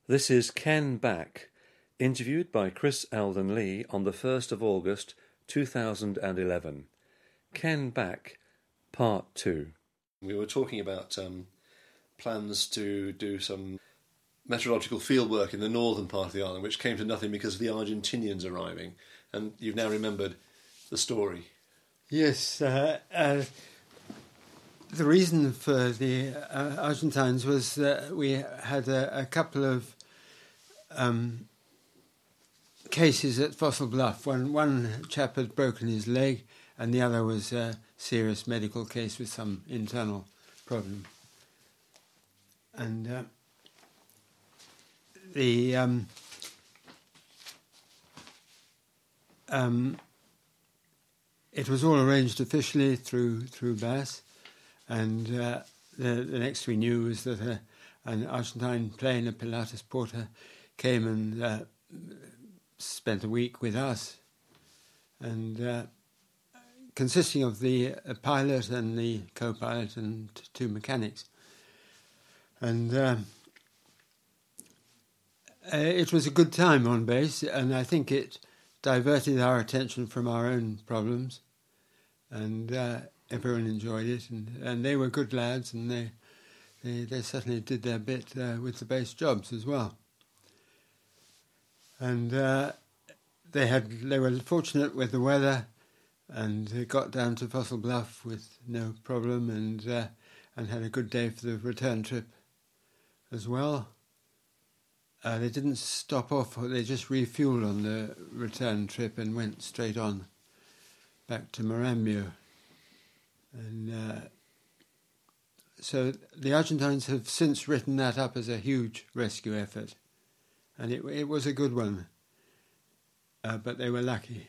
This is Ken Back, interviewed by Chris Alden Lee on the 1st of August 2011. Ken Back, Part 2. We were talking about plans to do some meteorological fieldwork in the northern part of the island, which came to nothing because of the Argentinians arriving. And you've now remembered the story. Yes, the reason for the Argentines was that we had a couple of cases at Fossil Bluff. One chap had broken his leg, and the other was a serious medical case with some internal problem. And it was all arranged officially through BAS, and the next we knew was that an Argentine plane, a Pilatus Porter, came and spent a week with us, and consisting of the pilot and the co-pilot and two mechanics. And it was a good time on base, and I think it diverted our attention from our own problems, and everyone enjoyed it, and they were good lads, and they certainly did their bit with the base jobs as well. And they were fortunate with the weather, and they got down to Fossil Bluff with no problem, and had a good day for the return trip as well. They didn't stop off, they just refueled on the return trip and went straight on back to Marambio. And so the Argentines have since written that up as a huge rescue effort. And it was a good one. But they were lucky,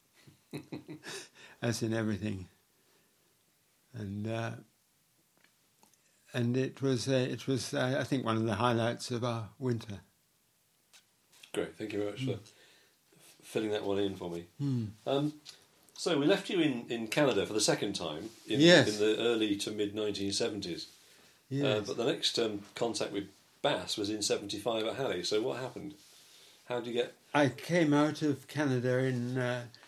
as in everything. And it was I think, one of the highlights of our winter. Great, thank you very much for filling that one in for me. Mm. So we left you in Canada for the second time in the early to mid 1970s. Yes. But the next contact with BAS was in 75 at Halley. So what happened? How did you get... I came out of Canada in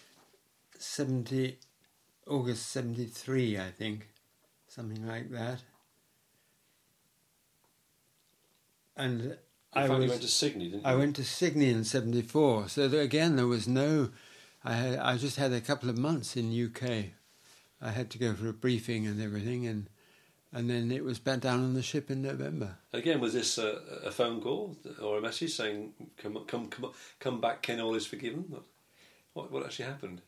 August 73, I think, something like that. And you went to Sydney, didn't you? I went to Sydney in 74. So again, there was no... I just had a couple of months in UK. I had to go for a briefing and everything, and then it was back down on the ship in November. Again, was this a phone call or a message saying, come back, Ken, all is forgiven? What actually happened?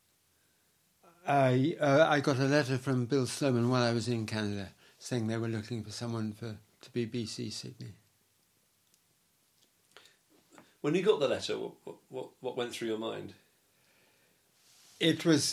I got a letter from Bill Sloman while I was in Canada saying they were looking for someone to be BC Sydney. When you got the letter, what went through your mind? This was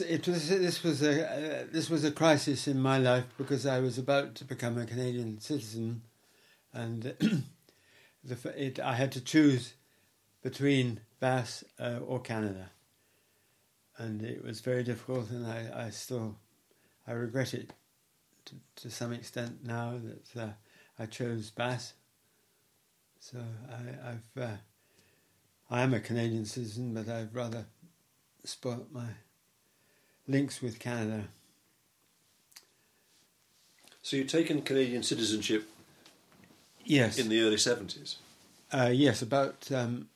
a crisis in my life because I was about to become a Canadian citizen, and I had to choose between BAS or Canada, and it was very difficult, and I regret it to some extent now that I chose BAS. So I am a Canadian citizen, but I've rather spoilt my links with Canada. So you'd taken Canadian citizenship Yes. in the early 70s? Yes, about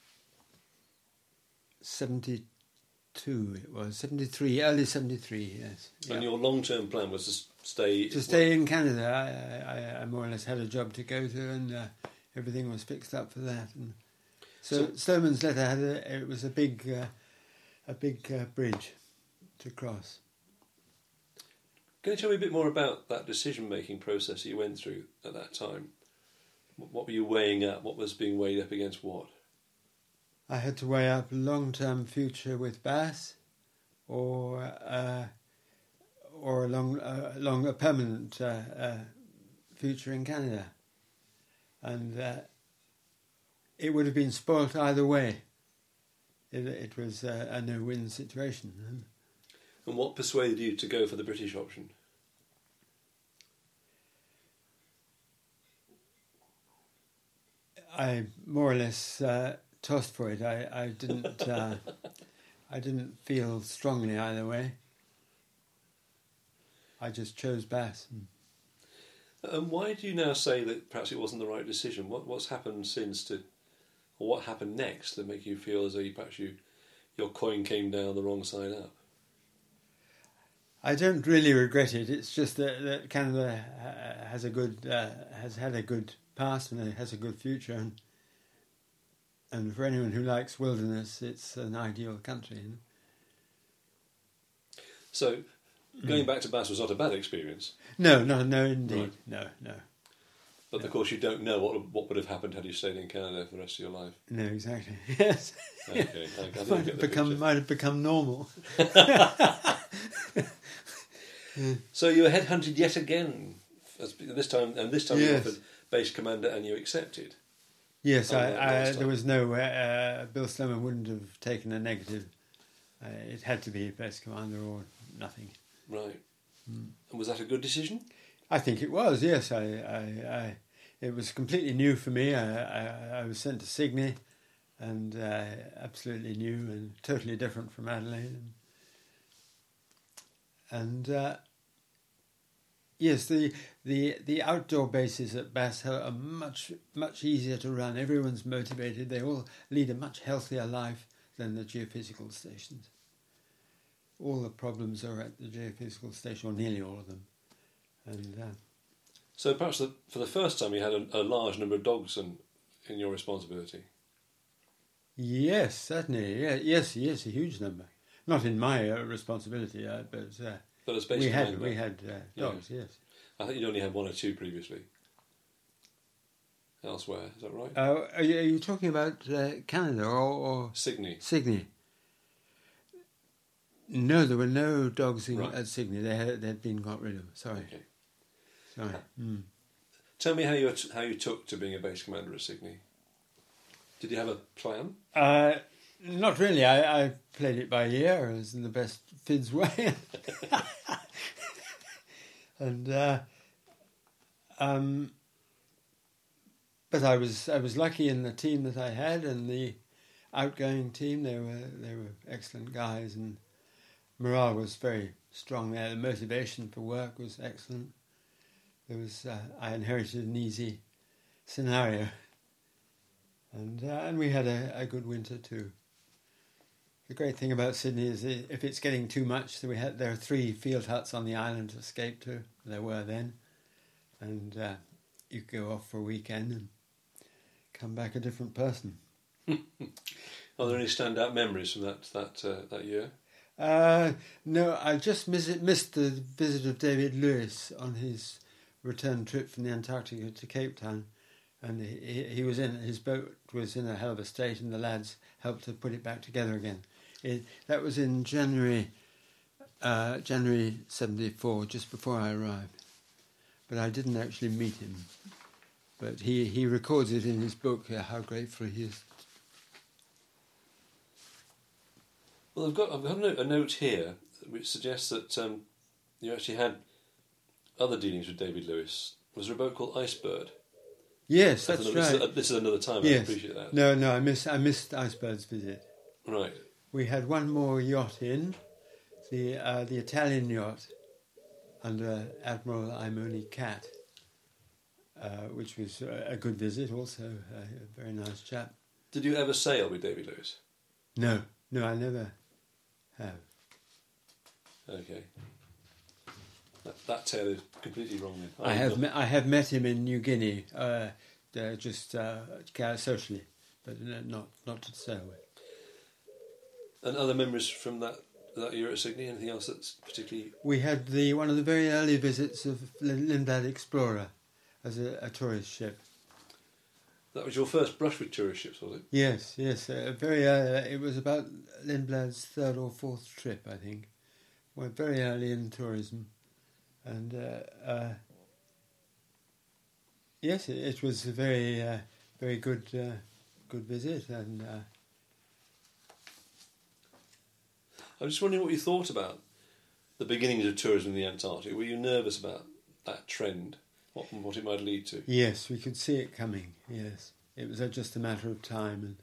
72 it was, 73, early 73, yes. And your long-term plan was to stay... To stay in Canada. I more or less had a job to go to, and everything was fixed up for that. And so Sloman's letter it was a big bridge to cross. Can you tell me a bit more about that decision-making process you went through at that time? What were you weighing up? What was being weighed up against what? I had to weigh up long-term future with BAS, or a permanent future in Canada, and it would have been spoilt either way. It was a no-win situation. And what persuaded you to go for the British option? I more or less tossed for it. I didn't. I didn't feel strongly either way. I just chose bass. And why do you now say that perhaps it wasn't the right decision? What's happened since or what happened next that make you feel as though your coin came down the wrong side up? I don't really regret it. It's just that Canada has had a good past and it has a good future, and for anyone who likes wilderness, it's an ideal country. You know? So, going back to bass was not a bad experience. No, indeed, Right. no. But of course, you don't know what would have happened had you stayed in Canada for the rest of your life. No, exactly. Yes. Okay, I think might have become normal. So you were headhunted yet again. This time Yes. you offered base commander, and you accepted. Yes, Last time. there was no. Bill Sloman wouldn't have taken a negative. It had to be base commander or nothing. Right. And was that a good decision? I think it was. Yes, it was completely new for me. I was sent to Sydney, and absolutely new and totally different from Adelaide. And yes, the outdoor bases at Bass Hill are much easier to run. Everyone's motivated. They all lead a much healthier life than the geophysical stations. All the problems are at the geophysical station, or nearly all of them. And So perhaps for the first time you had a large number of dogs in your responsibility. yes, certainly. Yes, a huge number. Not in my responsibility, But as base we commander, had dogs. Yes. I think you'd only had one or two previously. Elsewhere, is that right? Are you talking about Canada or Sydney. Sydney? No, there were no dogs Right. at Sydney. They'd been got rid of. Sorry. Okay. Sorry. Tell me how you took to being a base commander at Sydney. Did you have a plan? Not really. I played it by ear, as in the best FIDS way. And but I was lucky in the team that I had, and the outgoing team. They were excellent guys, and morale was very strong there. The motivation for work was excellent. There was I inherited an easy scenario, and we had a good winter too. The great thing about Sydney is if it's getting too much, there are 3 field huts on the island to escape to. There were then, and you go off for a weekend and come back a different person. Are there any standout memories from that year? No, I just missed the visit of David Lewis on his return trip from the Antarctica to Cape Town, and his boat was in a hell of a state, and the lads helped to put it back together again. That was in January 74, just before I arrived. But I didn't actually meet him. But he records it in his book, how grateful he is. Well, I've got a note here which suggests that you actually had other dealings with David Lewis. Was there a boat called Icebird? Yes, that's right. This is another time. Yes. I appreciate that. No, I missed Icebird's visit. Right. We had one more yacht in, the Italian yacht under Admiral Imoni Cat, which was a good visit. Also, a very nice chap. Did you ever sail with David Lewis? No, I never have. Okay. That tale is completely wrong then. I have met him in New Guinea, just socially, but not to sail with. And other memories from that year at Sydney? Anything else that's particularly... We had one of the very early visits of Lindblad Explorer as a tourist ship. That was your first brush with tourist ships, was it? Yes. Very. It was about Lindblad's 3rd or 4th trip, I think. Went very early in tourism, and yes, it was a very good visit, and. I'm just wondering what you thought about the beginnings of tourism in the Antarctic. Were you nervous about that trend, what it might lead to? Yes, we could see it coming. Yes, it was just a matter of time, and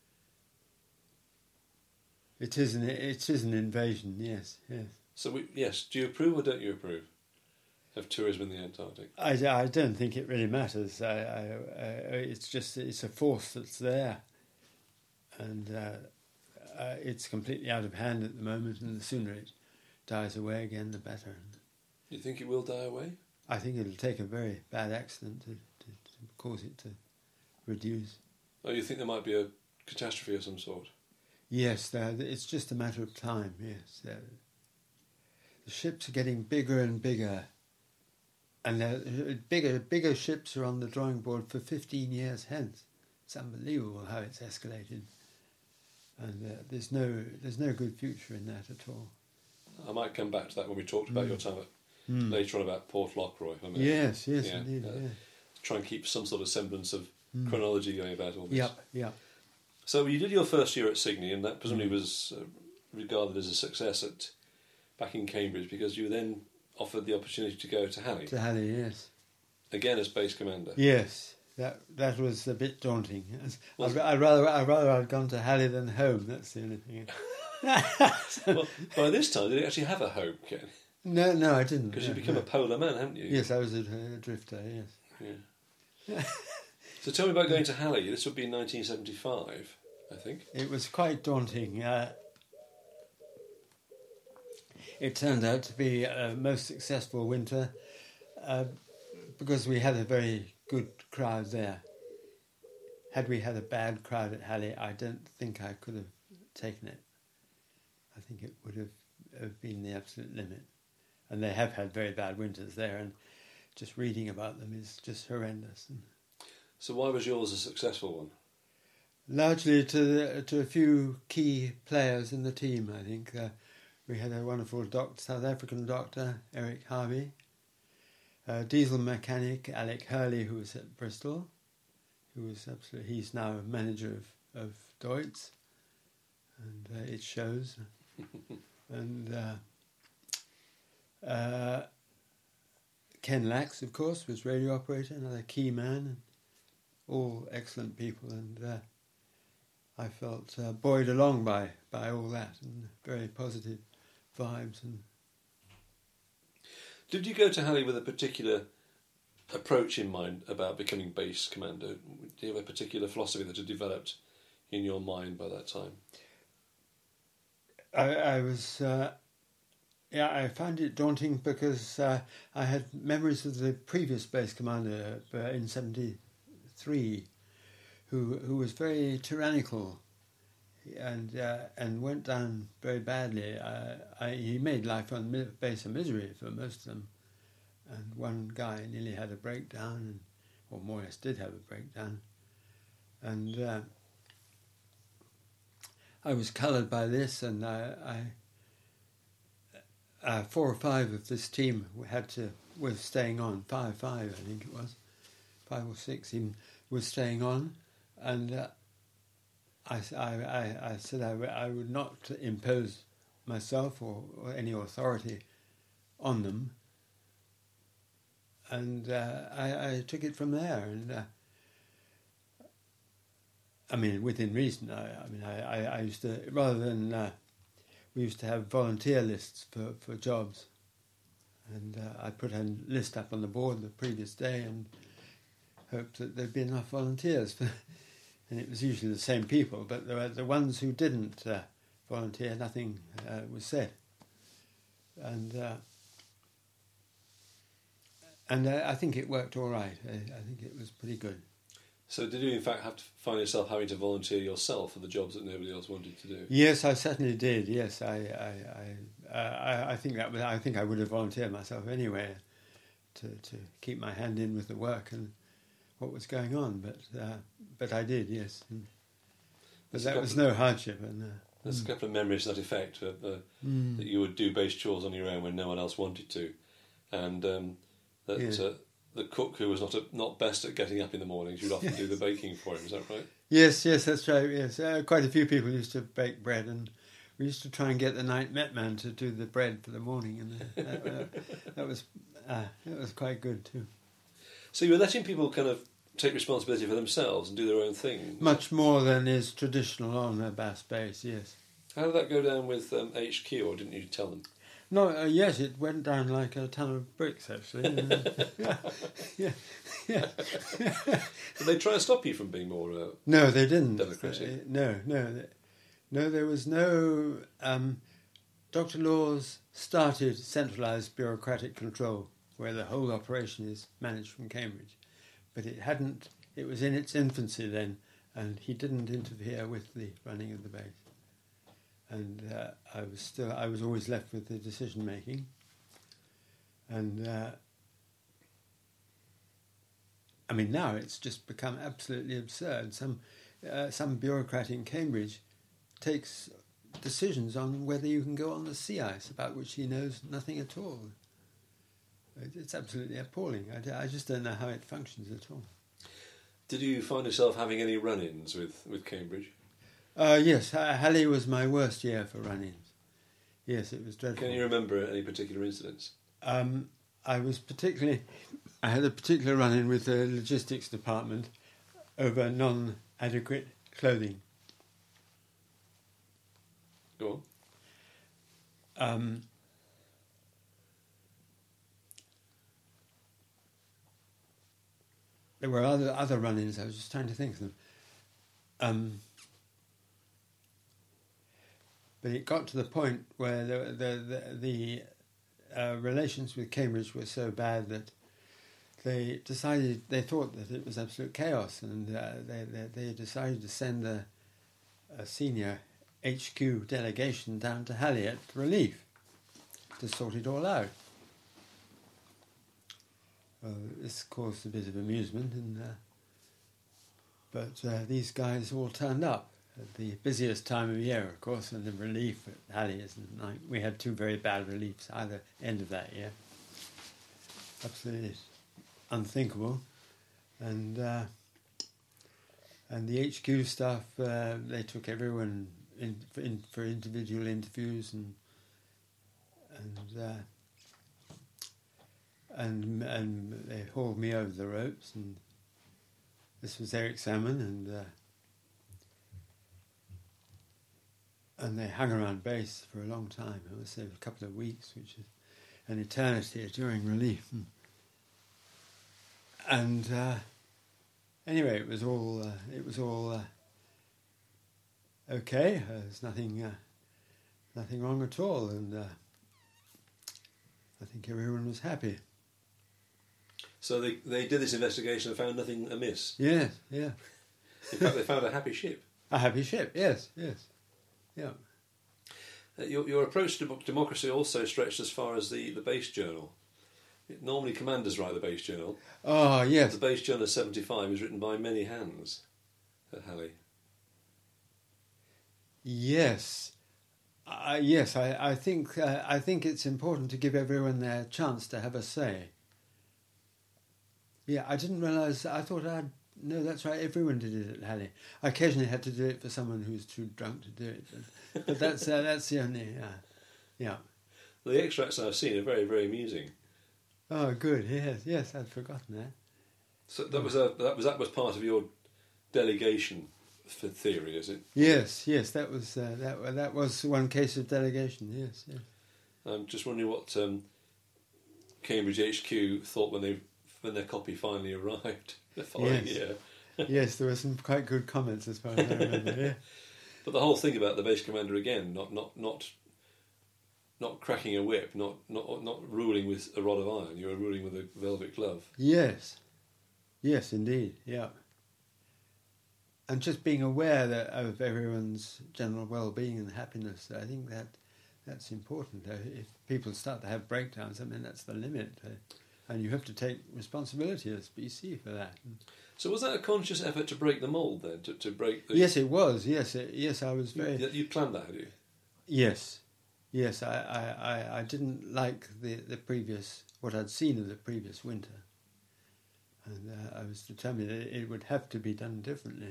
it is an invasion. Yes. So, do you approve or don't you approve of tourism in the Antarctic? I don't think it really matters. It's a force that's there, and it's completely out of hand at the moment. And the sooner it dies away again, the better. You think it will die away? I think it'll take a very bad accident to cause it to reduce. Oh, you think there might be a catastrophe of some sort? Yes, it's just a matter of time. Yes, the ships are getting bigger and bigger. And bigger ships are on the drawing board for 15 years hence. It's unbelievable how it's escalated, and there's no good future in that at all. I might come back to that when we talked about your time later on about Port Lockroy. If I may. Yes, indeed. Try and keep some sort of semblance of chronology going about all this. Yep. So you did your first year at Signy, and that presumably was regarded as a success back in Cambridge, because you were then offered the opportunity to go to Halley. To Halley, yes. Again as base commander. Yes, that was a bit daunting. I'd rather I'd gone to Halley than home. That's the only thing. Well, by this time, did you actually have a home, Ken? No, I didn't. Because you've become a polar man, haven't you? Yes, I was a drifter. Yes. Yeah. So tell me about going to Halley. This would be in 1975, I think. It was quite daunting. It turned out to be a most successful winter because we had a very good crowd there. Had we had a bad crowd at Halley, I don't think I could have taken it. I think it would have been the absolute limit. And they have had very bad winters there, and just reading about them is just horrendous. So why was yours a successful one? Largely to a few key players in the team, I think. We had a wonderful South African doctor, Eric Harvey, diesel mechanic Alec Hurley, who was at Bristol, he's now a manager of Deutz, and it shows. And Ken Lax, of course, was radio operator, another key man, and all excellent people, and I felt buoyed along by all that, and very positive vibes. And did you go to Halley with a particular approach in mind about becoming base commander? Do you have a particular philosophy that had developed in your mind by that time? I was I found it daunting because I had memories of the previous base commander in '73 who was very tyrannical and went down very badly. He made life on base a misery for most of them, and one guy nearly had a breakdown, or more or less did have a breakdown, and I was coloured by this, and I 4 or 5 of this team was staying on. 5 I think it was, 5 or 6 even was staying on, and I said I would not impose myself or any authority on them, and I took it from there. And I mean, within reason. I used to, rather than we used to have volunteer lists for jobs, and I'd put a list up on the board the previous day and hoped that there'd be enough volunteers. And it was usually the same people, but there were the ones who didn't volunteer, nothing was said. And I think it worked all right. I think it was pretty good. So did you in fact have to find yourself having to volunteer yourself for the jobs that nobody else wanted to do? Yes, I certainly did. Yes, I think that I think I would have volunteered myself anyway to keep my hand in with the work and what was going on, but I did, yes. But that was no hardship. And there's a couple of memories to that effect that you would do base chores on your own when no one else wanted to, and the cook who was not best at getting up in the mornings, you'd often do the baking for him. Is that right? Yes, that's right. Yes, quite a few people used to bake bread, and we used to try and get the night Met man to do the bread for the morning, and that was quite good too. So you were letting people kind of take responsibility for themselves and do their own thing. Much more than is traditional on a bass base, yes. How did that go down with HQ, or didn't you tell them? No, yes, it went down like a ton of bricks, actually. yeah. Did they try and stop you from being more No, they didn't. democratic? No, there was no... Dr. Laws started centralised bureaucratic control, where the whole operation is managed from Cambridge. But it was in its infancy then, and he didn't interfere with the running of the base. And I was always left with the decision making. And I mean, now it's just become absolutely absurd. Some bureaucrat in Cambridge takes decisions on whether you can go on the sea ice, about which he knows nothing at all. It's absolutely appalling. I just don't know how it functions at all. Did you find yourself having any run-ins with Cambridge? Yes, Halley was my worst year for run-ins. Yes, it was dreadful. Can you remember any particular incidents? I had a particular run-in with the logistics department over non-adequate clothing. Go on. There were other run-ins. I was just trying to think of them. But it got to the point where the relations with Cambridge were so bad that they thought that it was absolute chaos, and they decided to send a senior HQ delegation down to Halley at relief to sort it all out. This caused a bit of amusement, but these guys all turned up at the busiest time of year, of course, and the relief at Halley isn't like we had two very bad reliefs either end of that year. Absolutely unthinkable, and the HQ staff they took everyone in for individual interviews and they hauled me over the ropes, and this was Eric Salmon, and they hung around base for a long time. I would say a couple of weeks, which is an eternity during relief. And anyway, it was all okay. There's nothing wrong at all, and I think everyone was happy. So they did this investigation and found nothing amiss? Yes, yeah. In fact, they found a happy ship. A happy ship, yes. Yeah. Your approach to democracy also stretched as far as the base journal. Normally commanders write the base journal. Oh, yes. The base journal 75 is written by many hands at Halley. Yes. I think it's important to give everyone their chance to have a say. Yeah, I didn't realise. I thought no, that's right. Everyone did it at Halley. I occasionally had to do it for someone who was too drunk to do it, but that's the only. Yeah. The extracts I've seen are very, very amusing. Oh, good. Yes, I'd forgotten that. So that was part of your delegation for theory, is it? Yes, that was one case of delegation. Yes. I'm just wondering what Cambridge HQ thought when their copy finally arrived the following year. Yes, there were some quite good comments as far as I remember. Yeah. But the whole thing about the base commander again, not cracking a whip, not ruling with a rod of iron. You were ruling with a velvet glove. Yes, indeed. Yeah. And just being aware of everyone's general well-being and happiness, I think that's important. If people start to have breakdowns, I mean, that's the limit. And you have to take responsibility as BC for that. So was that a conscious effort to break the mould then? To break the... Yes, it was. Yes, I was very... You planned that, had you? Yes, I didn't like the previous, what I'd seen of the previous winter. And I was determined that it would have to be done differently.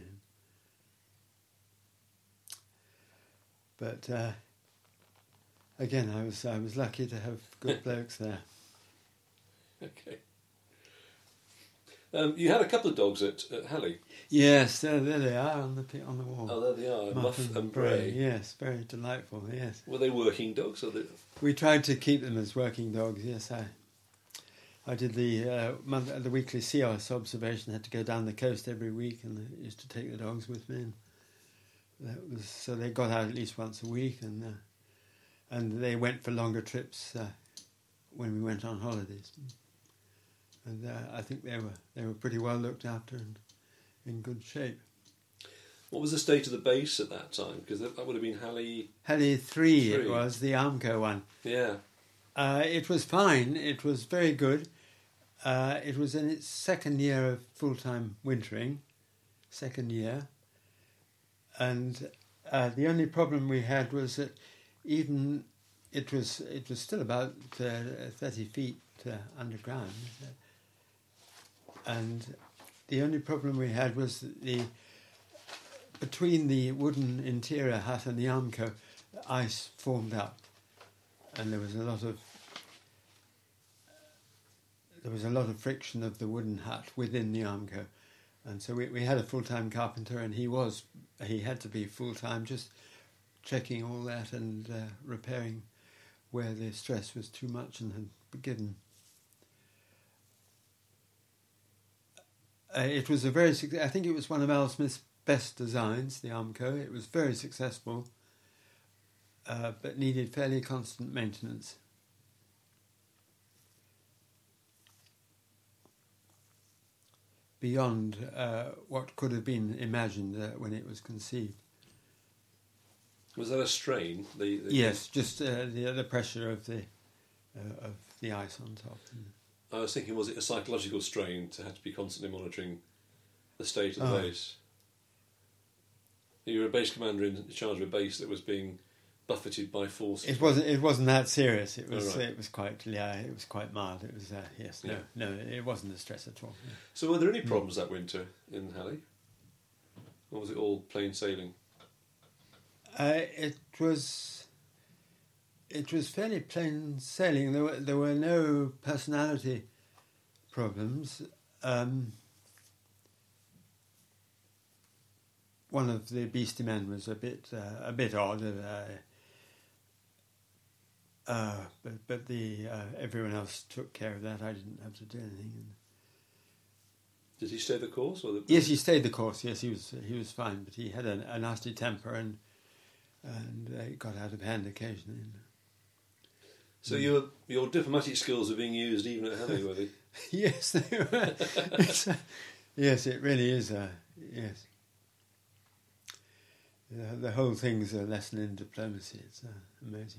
But again, I was lucky to have good blokes there. Okay. You had a couple of dogs at Halley. Yes, there they are on the wall. Oh, there they are, Muff and Bray. Yes, very delightful. Yes. Were they working dogs? Or We tried to keep them as working dogs. Yes, I did the weekly sea ice observation. Had to go down the coast every week, and I used to take the dogs with me. And so they got out at least once a week, and they went for longer trips when we went on holidays. And I think they were pretty well looked after and in good shape. What was the state of the base at that time? Because that would have been Halley... Halley 3 it was, the Armco one. Yeah. It was fine. It was very good. It was in its second year of full-time wintering. Second year. And the only problem we had was that even... It was still about 30 feet underground. And the only problem we had was that between the wooden interior hut and the Armco, ice formed up, and there was a lot of friction of the wooden hut within the Armco, and so we had a full-time carpenter, and he had to be full-time, just checking all that and repairing where the stress was too much and had given. It was I think it was one of Al Smith's best designs, the Armco. It was very successful, but needed fairly constant maintenance. Beyond what could have been imagined when it was conceived. Was that a strain? Yes, just the pressure of the ice on top. I was thinking, was it a psychological strain to have to be constantly monitoring the state of the base? You were a base commander in charge of a base that was being buffeted by forces. It wasn't that serious. It was right. it was quite mild. It was no, it wasn't a stress at all. Yeah. So were there any problems that winter in Halley? Or was it all plain sailing? It was fairly plain sailing. There were no personality problems. One of the beastie men was a bit odd, but everyone else took care of that. I didn't have to do anything. Did he stay the course? Yes, he stayed the course. Yes, he was fine, but he had a nasty temper and it got out of hand occasionally. So your diplomatic skills are being used even at Halley, were they? Yes, they were. Yes, it really is. Yes. The whole thing's a lesson in diplomacy. It's amazing.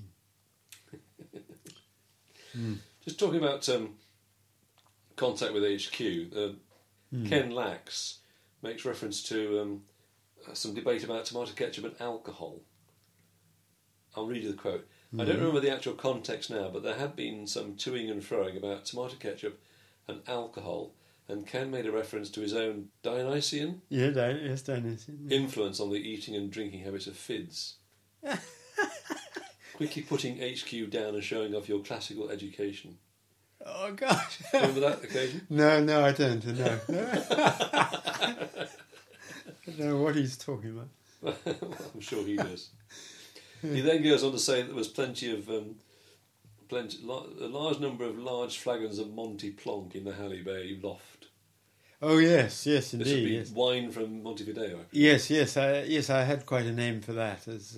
Just talking about contact with HQ, Ken Lax makes reference to some debate about tomato ketchup and alcohol. I'll read you the quote. I don't remember the actual context now, but there had been some toing and froing about tomato ketchup and alcohol, and Ken made a reference to his own Dionysian Dionysian influence on the eating and drinking habits of Fids. Quickly putting HQ down and showing off your classical education. Oh gosh! Remember that occasion? No, I don't. No. I don't know what he's talking about. I'm sure he does. He then goes on to say that there was a large number of large flagons of Monty Plonk in the Halley Bay loft. Oh yes, This would indeed. be Yes. wine from Montevideo. Yes. I had quite a name for that. As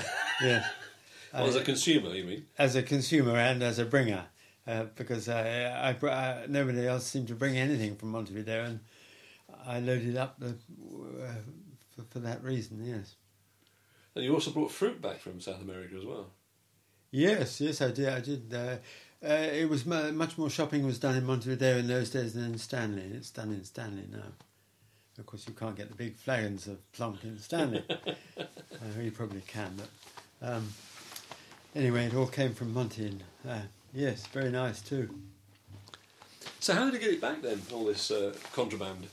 As a consumer, you mean? As a consumer and as a bringer, because nobody else seemed to bring anything from Montevideo, and I loaded up for that reason. Yes. And you also brought fruit back from South America as well. Yes, I did. It was much more shopping was done in Montevideo in those days than in Stanley. It's done in Stanley now. Of course, you can't get the big flagons of Plonk in Stanley. You probably can, but anyway, it all came from Monty. And, yes, very nice too. So how did you get it back then, all this contraband?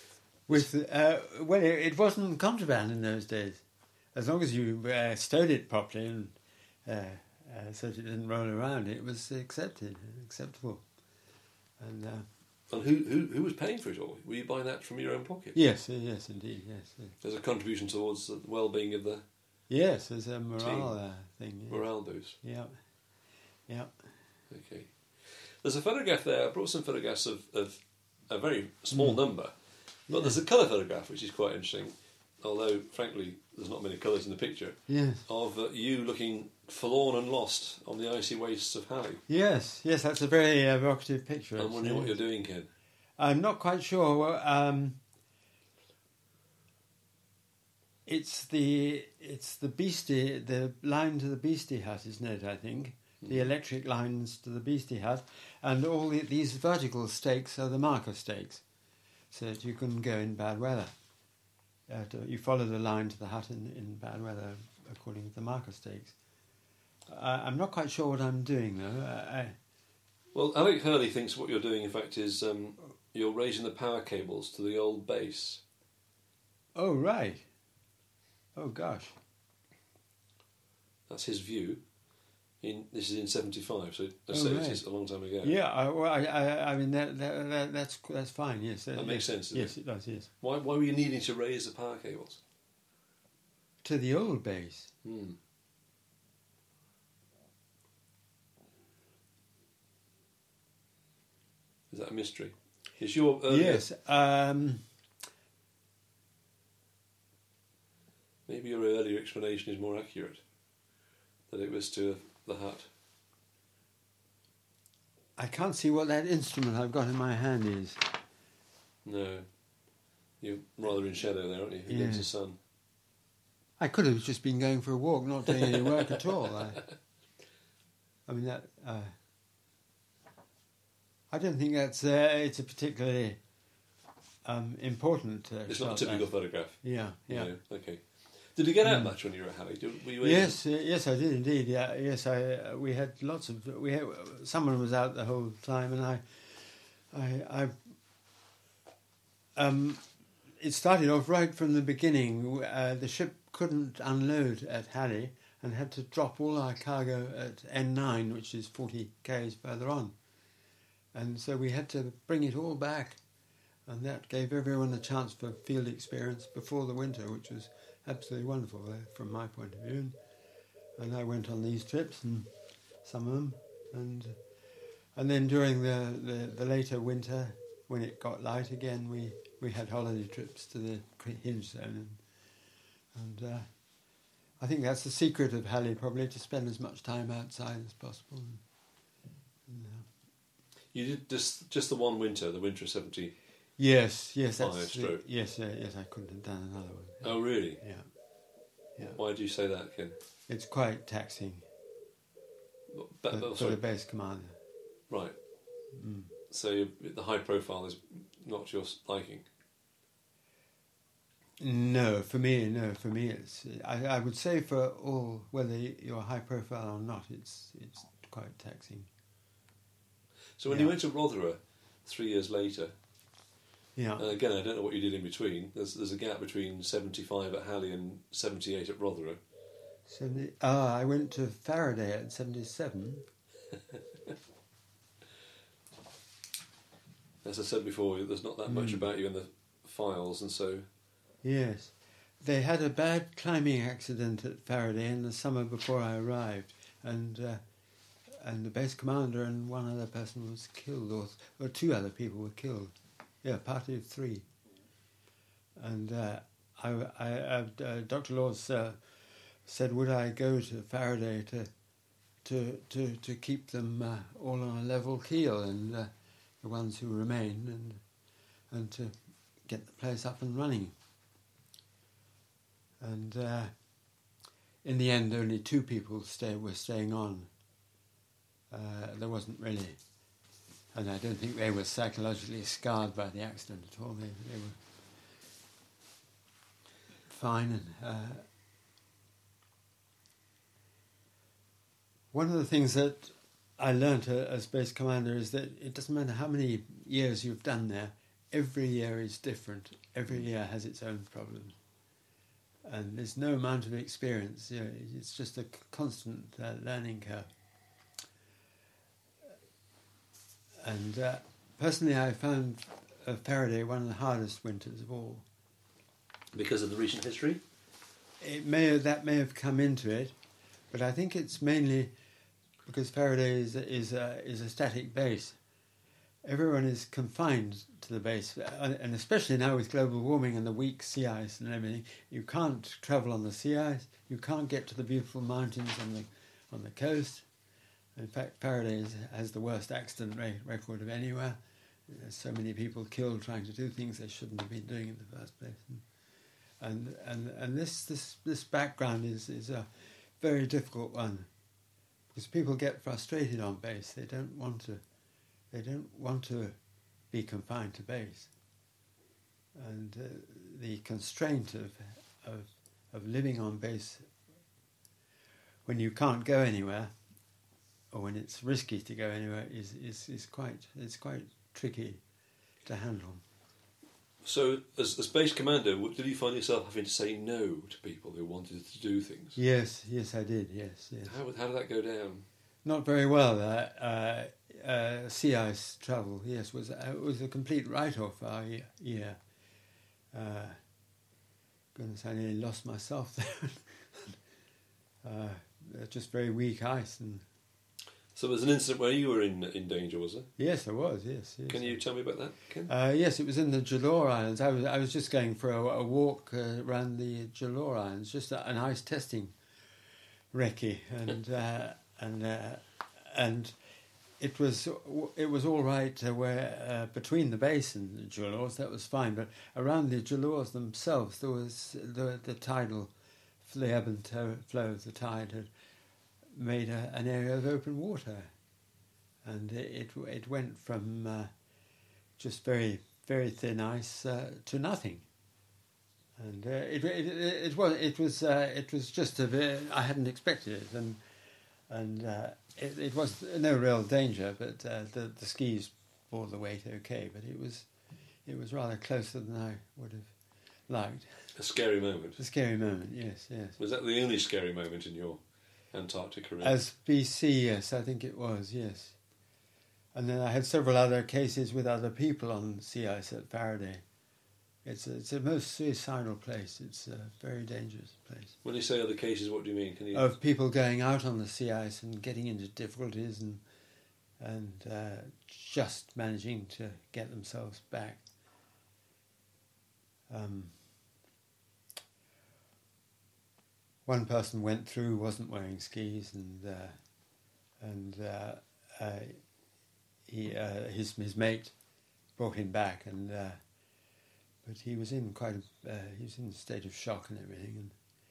It wasn't contraband in those days. As long as you stowed it properly and so that it didn't roll around, it was acceptable. And And who was paying for it all? Were you buying that from your own pocket? Yes, yes, indeed, yes. There's a contribution towards the well-being of the Yes, there's a morale thing. Yeah. morale boost. Yeah, yeah. Okay. There's a photograph there. I brought some photographs of a very small number, but there's a colour photograph which is quite interesting. Although, frankly, there's not many colours in the picture. Yes. Of you looking forlorn and lost on the icy wastes of Halley. Yes, yes, that's a very evocative picture. I'm wondering what you're doing, Ken. I'm not quite sure. It's the Beastie, the line to the Beastie Hut, isn't it? I think the electric lines to the Beastie Hut, and all these vertical stakes are the marker stakes, so that you can go in bad weather. You follow the line to the hut in bad weather according to the marker stakes. I'm not quite sure what I'm doing though. Well, Alec Hurley thinks what you're doing, in fact, is you're raising the power cables to the old base. Oh right. Oh gosh. That's his view. This is in '75, so let's say right. this is a long time ago. Yeah, I mean that's fine. Yes, That makes sense. Doesn't Yes, it does. Yes, Why were you needing to raise the power cables? to the old base. Is that a mystery? Is your earlier, Yes. maybe your earlier explanation is more accurate? That it was to the hut. I can't see what that instrument I've got in my hand is. No, you're rather in shadow there, aren't you? Yeah. Against the sun. I could have just been going for a walk, not doing any work at all. I mean that. I don't think that's. It's a particularly important. It's not a typical photograph. Yeah, yeah. No, okay. Did you get out much when you were at Halley? Were you able Yes, yes, I did indeed. Yeah, yes, we had lots of. Someone was out the whole time, and it started off right from the beginning. The ship couldn't unload at Halley and had to drop all our cargo at N9, which is 40 k's further on. And so we had to bring it all back, and that gave everyone a chance for field experience before the winter, which was absolutely wonderful from my point of view. And I went on these trips, and some of them, and then during the later winter, when it got light again, we had holiday trips to the Hinge Zone, and I think that's the secret of Halley, probably, to spend as much time outside as possible. You did just the one winter, the winter of '70. Yes, that's stroke. yes, I couldn't have done another one. Oh, really? Yeah. Why do you say that, Ken? It's quite taxing for the base commander. Right. So the high profile is not your liking. No, for me, it's. I would say for all, whether you're high profile or not, it's quite taxing. So when you went to Rotherham 3 years later, Yeah. and again, I don't know what you did in between. There's a gap between 75 at Halley and 78 at Rotherham. I went to Faraday at 77. As I said before, there's not that much about you in the files, and so... Yes. They had a bad climbing accident at Faraday in the summer before I arrived, and the base commander and one other person was killed, or two other people were killed. Yeah, a party of three. And Dr. Laws said, would I go to Faraday to keep them all on a level keel, and the ones who remain, and to get the place up and running. And in the end, only two people were staying on. There wasn't really, and I don't think they were psychologically scarred by the accident at all. They were fine. And one of the things that I learnt as base commander is that it doesn't matter how many years you've done there, every year is different. Every year has its own problems. And there's no amount of experience. It's just a constant learning curve. And Personally, I found Faraday one of the hardest winters of all. Because of the recent history? That may have come into it, but I think it's mainly because Faraday is a static base. Everyone is confined to the base, and especially now with global warming and the weak sea ice and everything, you can't travel on the sea ice. You can't get to the beautiful mountains on the coast. In fact, Faraday has the worst accident record of anywhere. There's so many people killed trying to do things they shouldn't have been doing in the first place. And this background is a very difficult one, because people get frustrated on base. They don't want to be confined to base, and the constraint of living on base when you can't go anywhere, or when it's risky to go anywhere, is quite tricky to handle. So, as base commander, did you find yourself having to say no to people who wanted to do things? Yes, I did. Yes. How did that go down? Not very well. Sea ice travel, yes, was a complete write-off our year. Goodness, I nearly lost myself there. Just very weak ice. And so there was an incident where you were in danger, was there? yes, there was. Yes. Can you tell me about that, Ken? Yes, it was in the Jalor Islands. I was just going for a walk around the Jalor Islands, just an ice testing recce, and it was all right where between the base and the Jalors, that was fine, but around the Jalors themselves there was the tidal, the ebb and flow of the tide had made an area of open water, and it went from just very, very thin ice to nothing. And it was just I hadn't expected it, and it was no real danger, but the skis bore the weight okay. But it was rather closer than I would have liked. A scary moment. A scary moment, yes. Was that the only scary moment in your Antarctic career? As BC, yes, I think it was, yes. And then I had several other cases with other people on sea ice at Faraday. It's a most suicidal place. It's a very dangerous place. When you say other cases, what do you mean? Of people going out on the sea ice and getting into difficulties and just managing to get themselves back. One person went through, wasn't wearing skis, and his mate brought him back, but he was in he was in a state of shock and everything,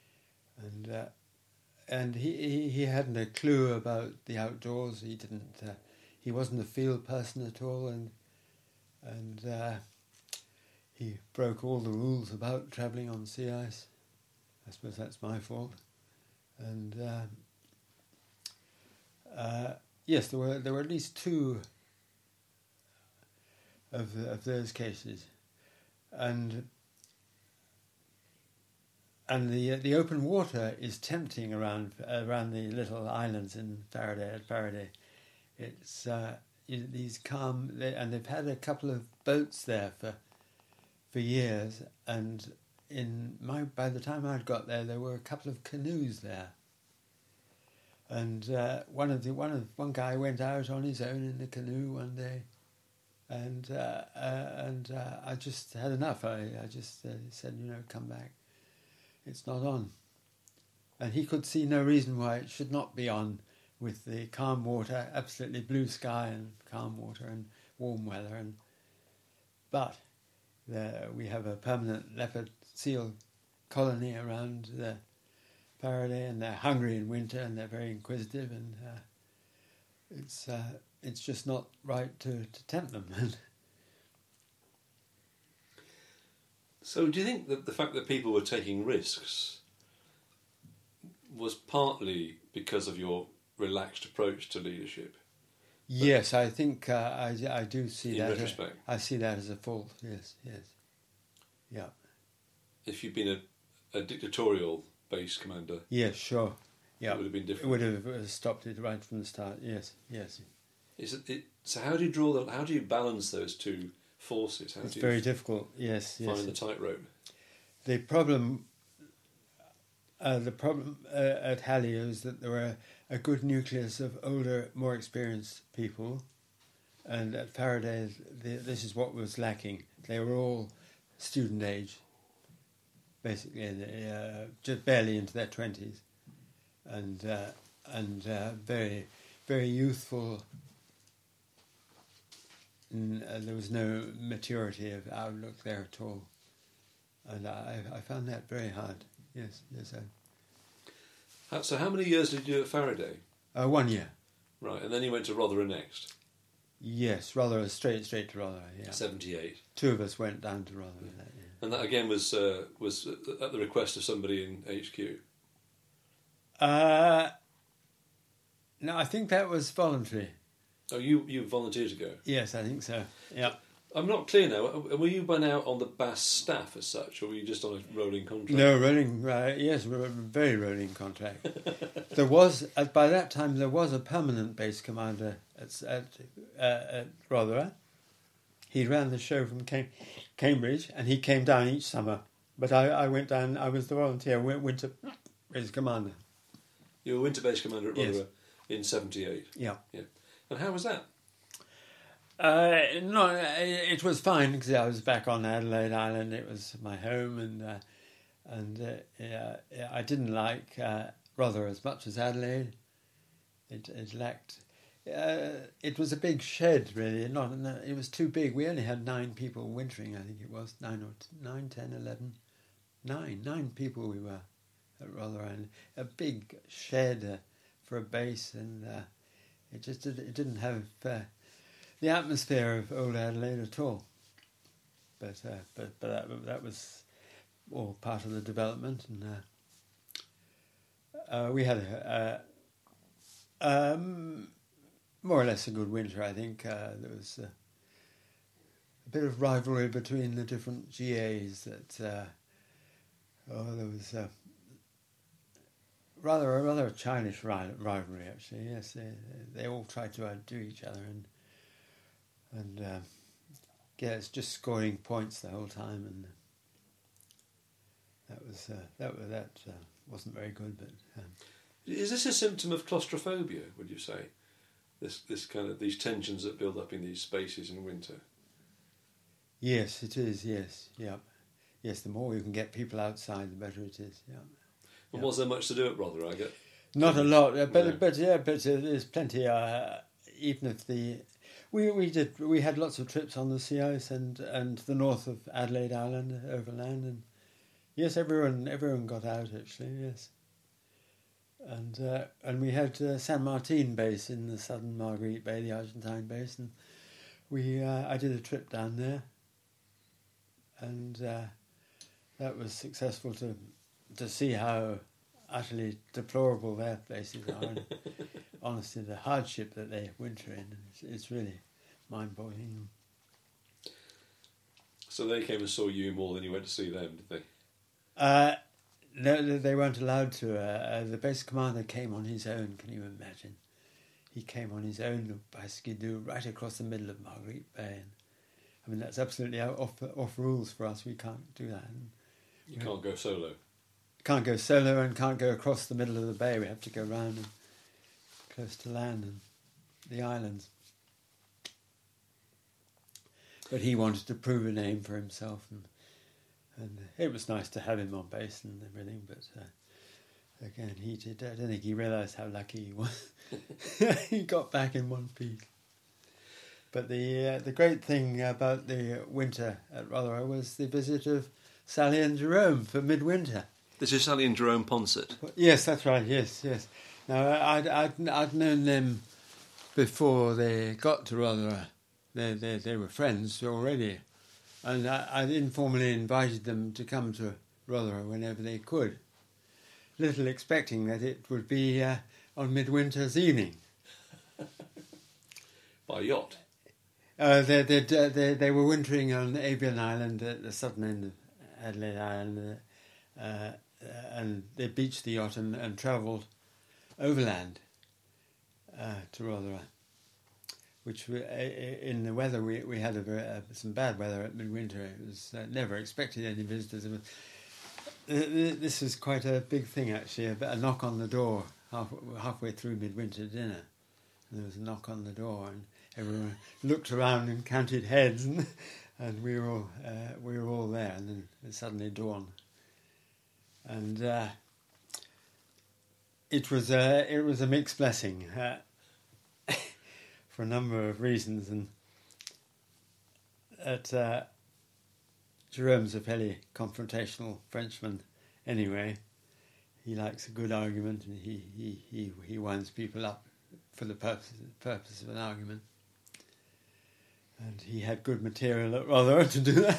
and he hadn't a clue about the outdoors. He wasn't a field person at all, and he broke all the rules about travelling on sea ice. I suppose that's my fault. And yes, there were at least two of those cases, and the open water is tempting around the little islands in Faraday. It's these calm, and they've had a couple of boats there for years, and by the time I'd got there, there were a couple of canoes there, and one guy went out on his own in the canoe one day, and I just had enough. I just said, come back. It's not on, and he could see no reason why it should not be on, with the calm water, absolutely blue sky and calm water and warm weather, but we have a permanent leopard seal colony around the Faraday, and they're hungry in winter and they're very inquisitive, and it's just not right to tempt them. So do you think that the fact that people were taking risks was partly because of your relaxed approach to leadership? Yes, I think I do see that. In retrospect? I see that as a fault, yes. Yeah. If you'd been a dictatorial base commander... Yes, sure. Yeah. It would have been different. It would have stopped it right from the start, yes. So how do you draw them? How do you balance those two forces? How It's do you very difficult. Yes, yes. find the tightrope? The problem at Halley is that there were a good nucleus of older, more experienced people, and at Faraday, this is what was lacking. They were all student age, basically, just barely into their 20s, and very, very youthful. There was no maturity of outlook there at all, and I found that very hard. Yes. So how many years did you do at Faraday? 1 year. Right, and then you went to Rotherham next. Yes, Rotherham, straight to Rotherham. Yeah. 78. Two of us went down to Rotherham that year. And that again was at the request of somebody in HQ. No, I think that was voluntary. Oh, you volunteered to go? Yes, I think so. Yeah. I'm not clear now. Were you by now on the BAS staff as such, or were you just on a rolling contract? No, rolling. Yes, very rolling contract. There was by that time there was a permanent base commander at Rotherham. He ran the show from Cambridge, and he came down each summer. But I went down. I was the volunteer. Winter base commander. You were winter base commander at Rotherham in 78. Yeah. And how was that? No, it was fine because I was back on Adelaide Island. It was my home, and I didn't like Rotherham as much as Adelaide. It lacked. It was a big shed, really. It was too big. We only had 9 people wintering. I think it was 9, 10, 11, 9 people we were at Rotherham. A big shed for a base, and it didn't have the atmosphere of old Adelaide at all. But that was all part of the development, and we had more or less a good winter. I think there was a bit of rivalry between the different GAs. There was a rather childish rivalry, actually. Yes, they all tried to outdo each other, and it's just scoring points the whole time, and that wasn't very good. But is this a symptom of claustrophobia? Would you say this kind of these tensions that build up in these spaces in winter? Yes, it is. Yes, yeah, yes. The more you can get people outside, the better it is. Yeah. And was there much to do at Rotherham? I get not a lot, but there's plenty. Even if we had lots of trips on the sea ice and the north of Adelaide Island overland, and yes, everyone got out actually. Yes, and we had San Martin base in the southern Marguerite Bay, the Argentine base, and I did a trip down there, and that was successful to see how utterly deplorable their places are, and honestly, the hardship that they winter in, it's really mind-boggling. So they came and saw you more than you went to see them, did they? No, they weren't allowed to. The base commander came on his own, can you imagine? He came on his own by skidoo right across the middle of Marguerite Bay. And, I mean, that's absolutely off rules for us. We can't do that. You can't go solo. Can't go solo and can't go across the middle of the bay. We have to go round and close to land and the islands. But he wanted to prove a name for himself, and it was nice to have him on base and everything. But again, I don't think he realised how lucky he was. He got back in one piece. But the great thing about the winter at Rotherham was the visit of Sally and Jerome for midwinter. This is Sally and Jerome Ponsett. Yes, that's right. Yes. Now I'd known them before they got to Rotherham. They were friends already, and I'd informally invited them to come to Rotherham whenever they could, little expecting that it would be on midwinter's evening. By yacht. They were wintering on Avian Island at the southern end of Adelaide Island, and they beached the yacht and travelled overland to Rotherham. which in the weather we had some bad weather at midwinter. It was never expected any visitors. This was quite a big thing actually. A knock on the door halfway through midwinter dinner. And there was a knock on the door, and everyone looked around and counted heads, and we were all there. And then it suddenly dawned, and it was a mixed blessing for a number of reasons. And Jerome's a fairly confrontational Frenchman, anyway. He likes a good argument, and he winds people up for the purpose of an argument. And he had good material at Rotherham to do that.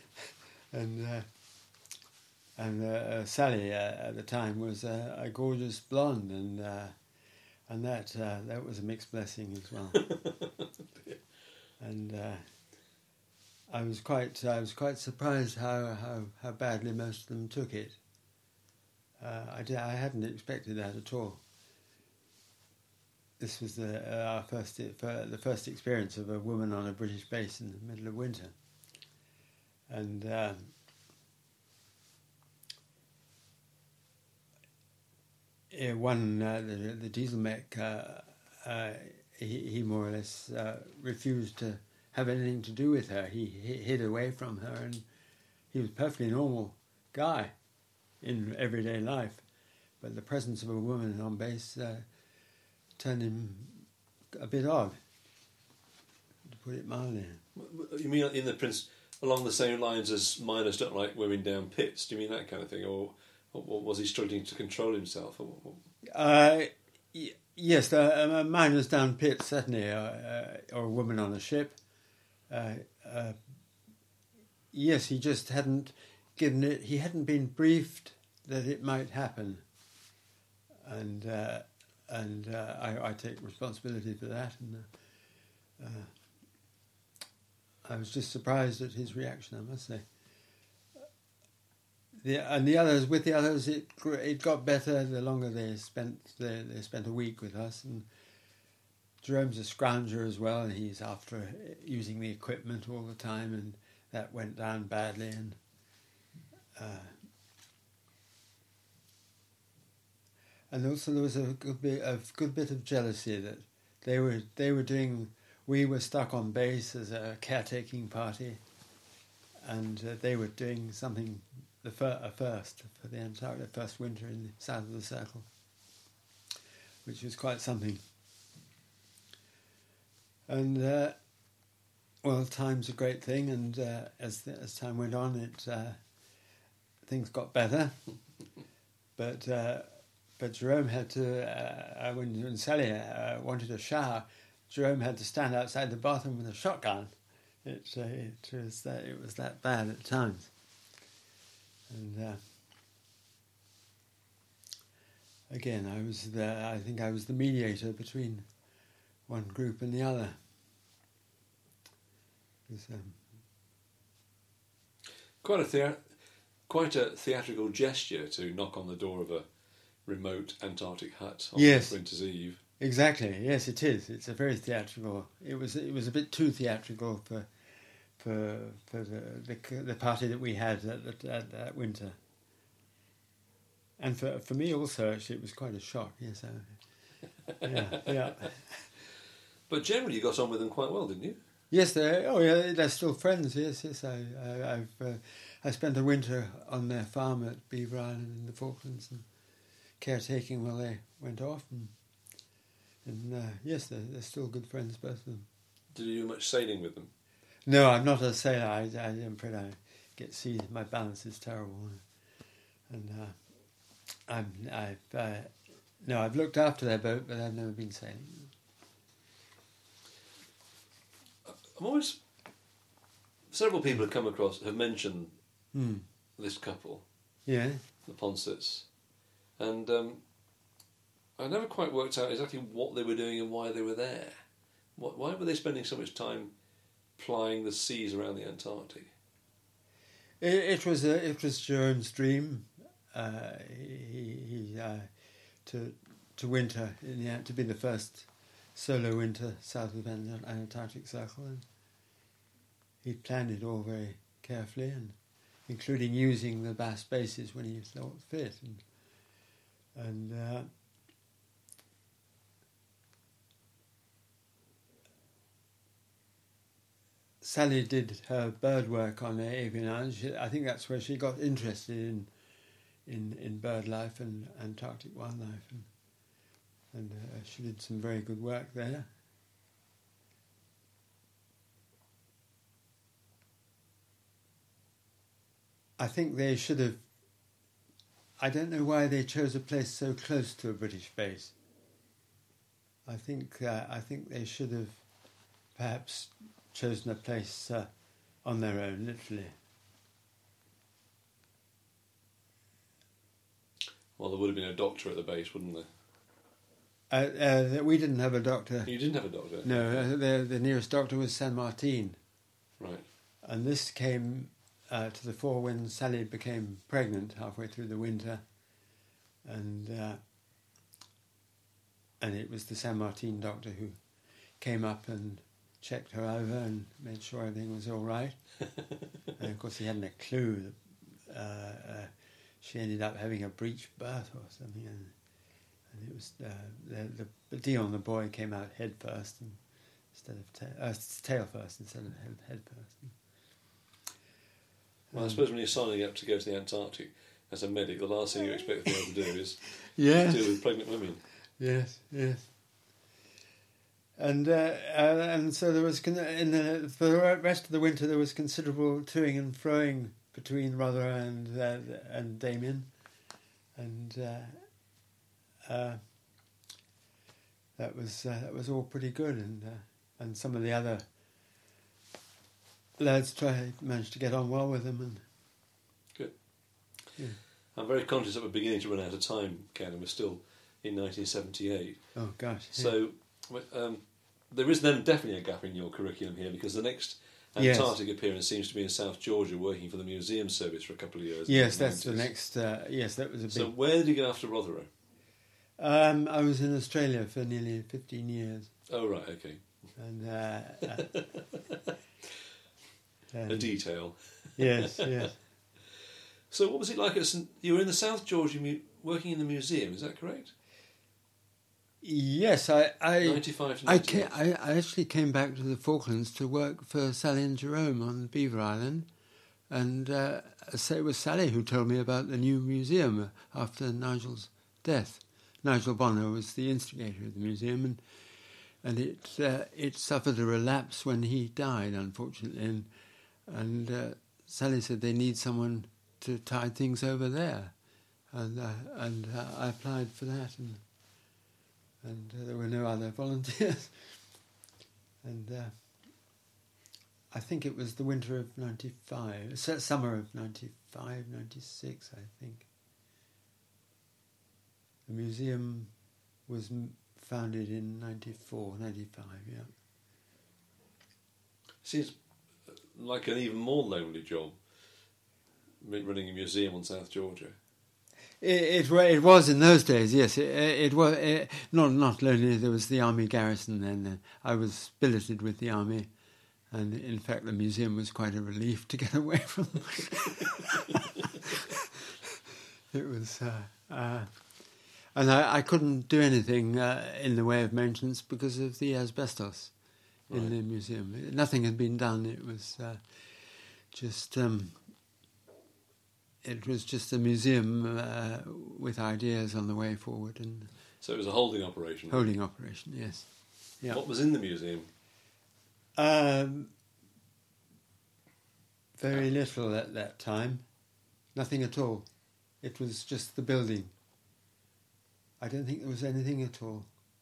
And Sally at the time was a gorgeous blonde, and that was a mixed blessing as well. And I was quite surprised how badly most of them took it. I hadn't expected that at all. This was the first experience of a woman on a British base in the middle of winter, and the diesel mech, he more or less refused to have anything to do with her. He hid away from her, and he was a perfectly normal guy in everyday life, but the presence of a woman on base turned him a bit odd, to put it mildly. You mean in the Prince, along the same lines as miners don't like women down pits? Do you mean that kind of thing, or was he struggling to control himself? Yes, miners down pits certainly, or a woman on a ship. Yes, he just hadn't given it. He hadn't been briefed that it might happen, and I take responsibility for that. And I was just surprised at his reaction, I must say. The others, it got better the longer they spent. They spent a week with us, and Jerome's a scrounger as well, and he's after using the equipment all the time, and that went down badly. And also there was a good bit of jealousy that they were doing. We were stuck on base as a caretaking party, and they were doing something first for the entire first winter in the south of the circle, which was quite something. And time's a great thing, and as time went on, things got better. But Jerome had to, when Sally wanted a shower, Jerome had to stand outside the bathroom with a shotgun. It was that bad at times. And again, I think I was the mediator between one group and the other. Quite a theatrical gesture to knock on the door of a remote Antarctic hut on Winter's Eve. Exactly. Yes, it is. It's a very theatrical. It was a bit too theatrical for the party that we had at that winter. And for me also, actually, it was quite a shock. Yes, yeah. But generally, you got on with them quite well, didn't you? Yes, they're still friends. Yes. I spent a winter on their farm at Beaver Island in the Falklands, and caretaking while they went off, and yes, they're still good friends, both of them. Did you do much sailing with them? No, I'm not a sailor. I'm afraid I get sea. My balance is terrible, and I've looked after their boat, but I've never been sailing. Several people have mentioned this couple, yeah, the Ponsets, and I never quite worked out exactly what they were doing and why they were there. Why were they spending so much time plying the seas around the Antarctic? It was Jerome's dream. To winter to be the first solo winter south of the Antarctic Circle, and he planned it all very carefully, and including using the Bass bases when he thought fit, and Sally did her bird work on the Avian Islands. I think that's where she got interested in bird life and Antarctic wildlife, and she did some very good work there. I think they should have. I don't know why they chose a place so close to a British base. I think they should have perhaps chosen a place on their own, literally. Well, there would have been a doctor at the base, wouldn't there? We didn't have a doctor. You didn't have a doctor? No, the nearest doctor was San Martin. Right. And this came to the fore when Sally became pregnant halfway through the winter, and it was the San Martin doctor who came up and checked her over and made sure everything was all right. And of course he hadn't a clue that she ended up having a breech birth or something, and it was the Dion, the boy, came out head first instead of tail first instead of head first. Well, I suppose when you're signing up to go to the Antarctic as a medic, the last thing you expect to be able to do is Yes. deal with pregnant women. Yes. And so there was for the rest of the winter there was considerable toing and froing between Rotherham and Damien, and that was all pretty good, and some of the other lads managed to get on well with him. And good. Yeah. I'm very conscious that we're beginning to run out of time, Ken, and we're still in 1978. Oh gosh! Yeah. So there is then definitely a gap in your curriculum here, because the next Antarctic appearance seems to be in South Georgia, working for the Museum Service for a couple of years. Yes, that's the next. Yes, that was a big. So where did you go after Rotherham? I was in Australia for nearly 15 years. Oh right, okay. And A detail. Yes. So what was it like? You were in the South Georgia working in the museum, is that correct? Yes, I 95 to 98. I actually came back to the Falklands to work for Sally and Jerome on Beaver Island, and so it was Sally who told me about the new museum after Nigel's death. Nigel Bonner was the instigator of the museum, and it suffered a relapse when he died, unfortunately, and Sally said they need someone to tide things over there, and I applied for that, and there were no other volunteers, and I think it was the winter of 95, summer of 95, 96, I think. The museum was founded in 94, 95, yeah. Seems like an even more lonely job, running a museum on South Georgia. It was in those days, yes. It was not lonely. There was the army garrison then. I was billeted with the army, and in fact the museum was quite a relief to get away from them. It was, and I couldn't do anything in the way of maintenance because of the asbestos in the museum. Nothing had been done. It was just. It was just a museum with ideas on the way forward, and so it was a holding operation. Holding operation, yes. Yeah. What was in the museum? Very little at that time, nothing at all. It was just the building. I don't think there was anything at all.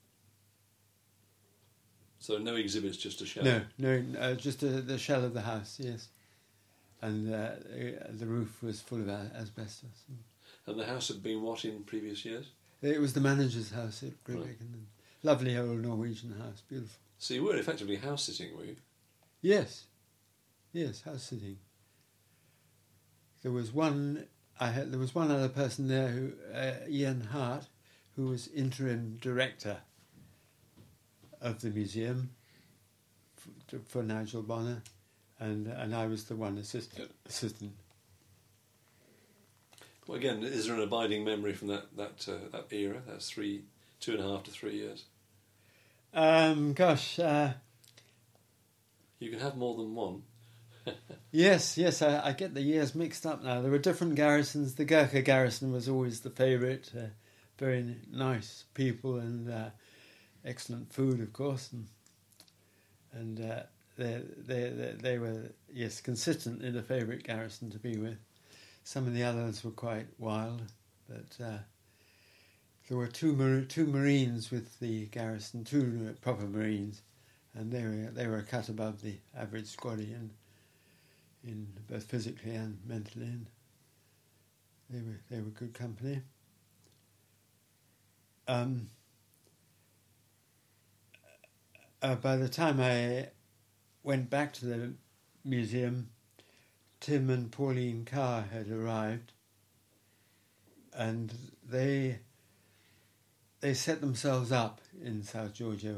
So no exhibits, just a shell. No, just the shell of the house, yes. And the roof was full of asbestos. And the house had been what in previous years? It was the manager's house at Gribben. Lovely old Norwegian house, beautiful. So you were effectively house sitting, were you? Yes, house sitting. There was one other person there, who Ian Hart, who was interim director of the museum for Nigel Bonner, and I was the one assistant. Well, again, is there an abiding memory from that era? That's 2.5 to 3 years. You can have more than one. Yes, I get the years mixed up now. There were different garrisons. The Gurkha garrison was always the favourite. Very nice people and excellent food, of course, and they were, yes, consistently the favourite garrison to be with. Some of the others were quite wild, but there were two Marines with the garrison, two proper Marines, and they were a cut above the average squaddy in both physically and mentally, and they were good company. By the time I went back to the museum, Tim and Pauline Carr had arrived, and they set themselves up in South Georgia,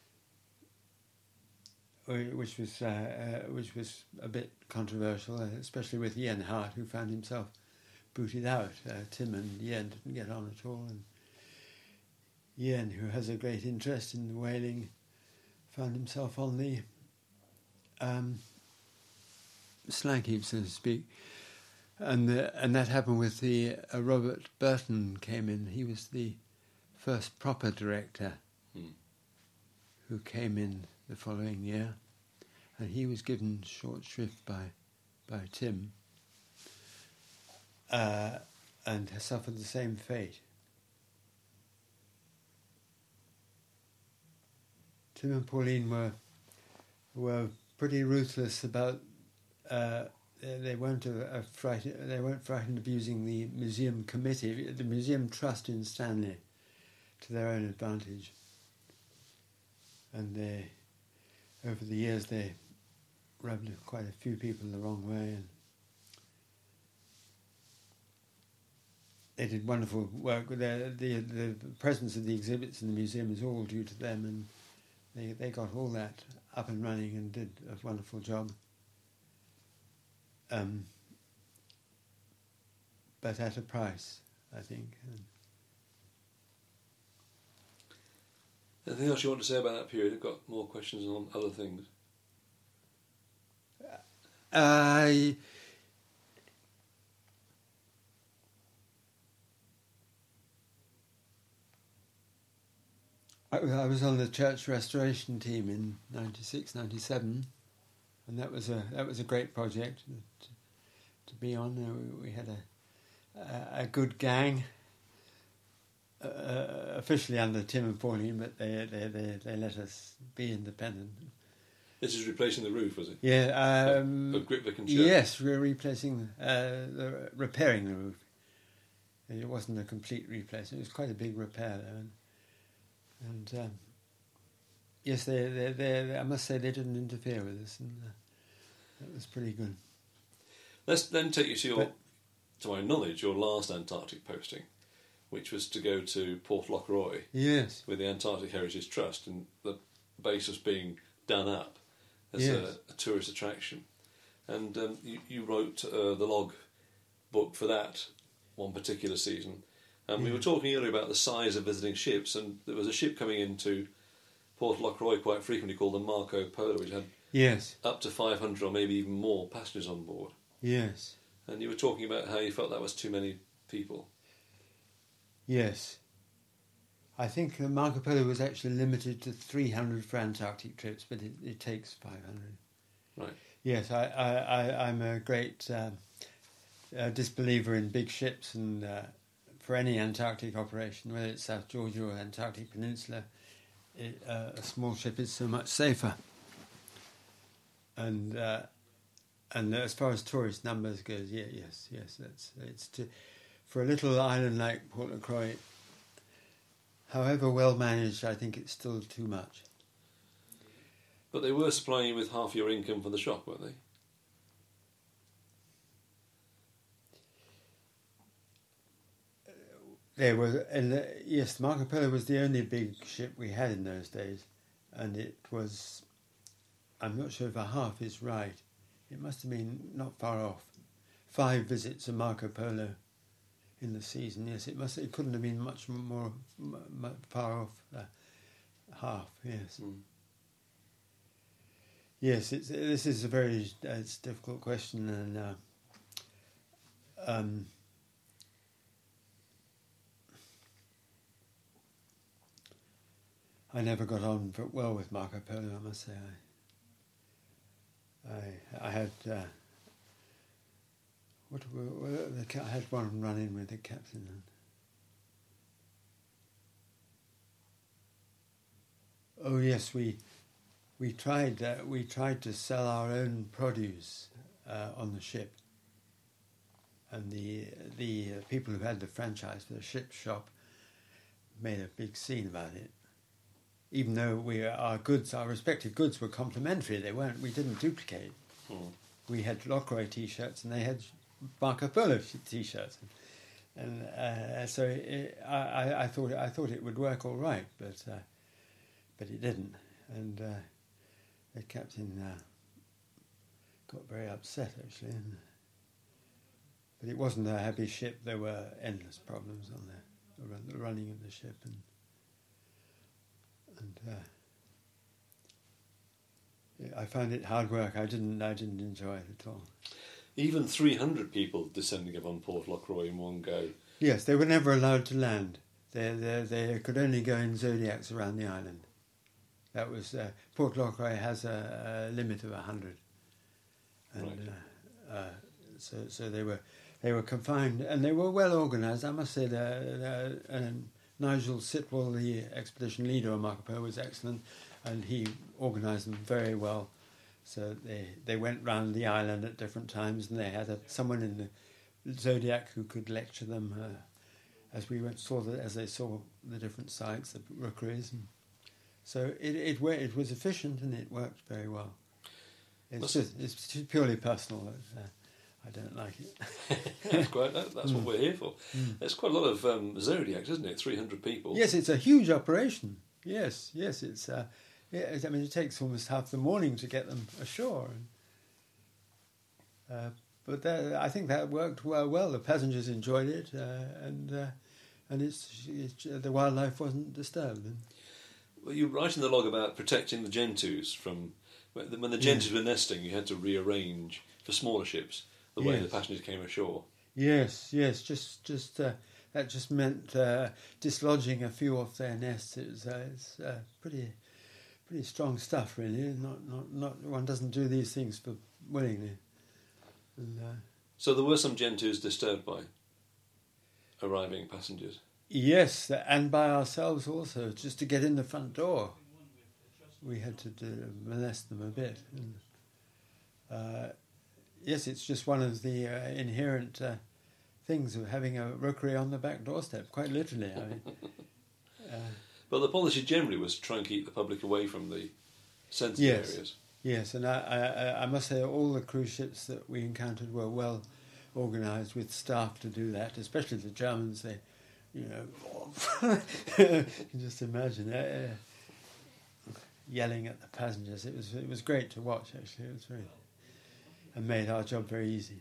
which was a bit controversial, especially with Ian Hart, who found himself booted out. Tim and Ian didn't get on at all, and Ian, who has a great interest in whaling, found himself on the slag heap, so to speak, and that happened with the Robert Burton came in. He was the first proper director who came in the following year, and he was given short shrift by Tim, and has suffered the same fate. Tim and Pauline were pretty ruthless about. They weren't frightened of using the museum committee, the museum trust in Stanley, to their own advantage. And over the years, they rubbed quite a few people the wrong way, and they did wonderful work. The presence of the exhibits in the museum is all due to them, and they got all that up and running and did a wonderful job. But at a price, I think. Anything else you want to say about that period? I've got more questions on other things. I was on the church restoration team in 96, 97, and that was a great project to be on. We had a good gang, officially under Tim and Pauline, but they let us be independent. This is replacing the roof, was it? Yeah, of Grytviken Church. Yes, we were replacing, repairing the roof. It wasn't a complete replacement; it was quite a big repair though. And yes, they I must say they didn't interfere with us, and that was pretty good. Let's then take you to my knowledge, your last Antarctic posting, which was to go to Port Lockroy. Yes. With the Antarctic Heritage Trust, and the base was being done up as a tourist attraction. And you wrote the log book for that one particular season. And we were talking earlier about the size of visiting ships, and there was a ship coming into Port Lockroy quite frequently called the Marco Polo, which had up to 500 or maybe even more passengers on board. Yes. And you were talking about how you felt that was too many people. Yes. I think the Marco Polo was actually limited to 300 for Antarctic trips, but it takes 500. Right. Yes, I'm a great disbeliever in big ships, and for any Antarctic operation, whether it's South Georgia or Antarctic Peninsula, a small ship is so much safer. And as far as tourist numbers goes, yes, for a little island like Port Lockroy, however well managed, I think it's still too much. But they were supplying you with half your income from the shop, weren't they? They were, yes, Marco Polo was the only big ship we had in those days, and it was, I'm not sure if a half is right, it must have been not far off, 5 visits of Marco Polo in the season. Yes, it couldn't have been much more far off half. Yes. Yes, this is a very it's a difficult question, and I never got on well with Marco Polo, I must say. I had I had one run-in with the captain. Oh yes, we tried to sell our own produce on the ship, and the people who had the franchise for the ship shop made a big scene about it. Even though our respective goods were complementary, we didn't duplicate. We had Lockroy T-shirts and they had Marco Polo T-shirts, and so I thought it would work all right, but it didn't, and the captain got very upset actually. But it wasn't a happy ship. There were endless problems on the running of the ship, and I found it hard work. I didn't enjoy it at all. Even 300 people descending upon Port Lockroy in one go. Yes, they were never allowed to land. They could only go in Zodiacs around the island. That was Port Lockroy has a limit of 100, and right. So they were confined, and they were well organised. I must say Nigel Sitwell, the expedition leader on Marco Polo, was excellent, and he organised them very well. So they went round the island at different times, and they had someone in the Zodiac who could lecture them as they saw the different sites, the rookeries. And so it was efficient, and it worked very well. It's purely personal. I don't like it. That's what we're here for. There's quite a lot of Zodiacs, isn't it? 300 people. Yes, it's a huge operation. Yes, it's. I mean, it takes almost half the morning to get them ashore. But I think that worked well. The passengers enjoyed it, and the wildlife wasn't disturbed. Well, you write in the log about protecting the gentoos from when the gentoos were nesting. You had to rearrange for smaller ships the way the passengers came ashore. Yes. Just that just meant dislodging a few off their nests. It's pretty strong stuff, really. Not one doesn't do these things for willingly. And, so there were some gentoos disturbed by arriving passengers. Yes, and by ourselves also, just to get in the front door. We had to molest them a bit. And, yes, it's just one of the inherent things of having a rookery on the back doorstep, quite literally. I mean, but the policy generally was to try and keep the public away from the sensitive areas. Yes, and I must say all the cruise ships that we encountered were well organised with staff to do that, especially the Germans. They, you can just imagine yelling at the passengers. It was great to watch, actually. It was and made our job very easy.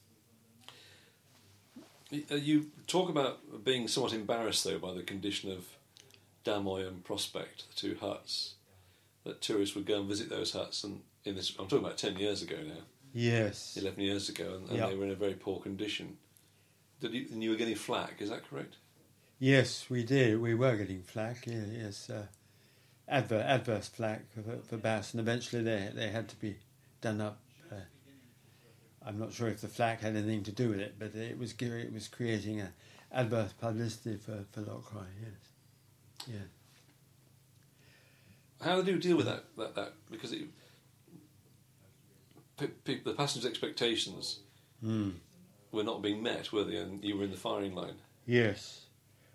You talk about being somewhat embarrassed, though, by the condition of Damoy and Prospect, the two huts, that tourists would go and visit those huts, and I'm talking about 10 years ago now. Yes. 11 years ago, and they were in a very poor condition. And you were getting flack, is that correct? Yes, we did. We were getting flack, yes. Adverse flack for Bass, and eventually they had to be done up. I'm not sure if the flack had anything to do with it, but it was creating an adverse publicity for Lockroy, yes. Yeah. How do you deal with that? Because the passengers' expectations were not being met, were they? And you were in the firing line. Yes.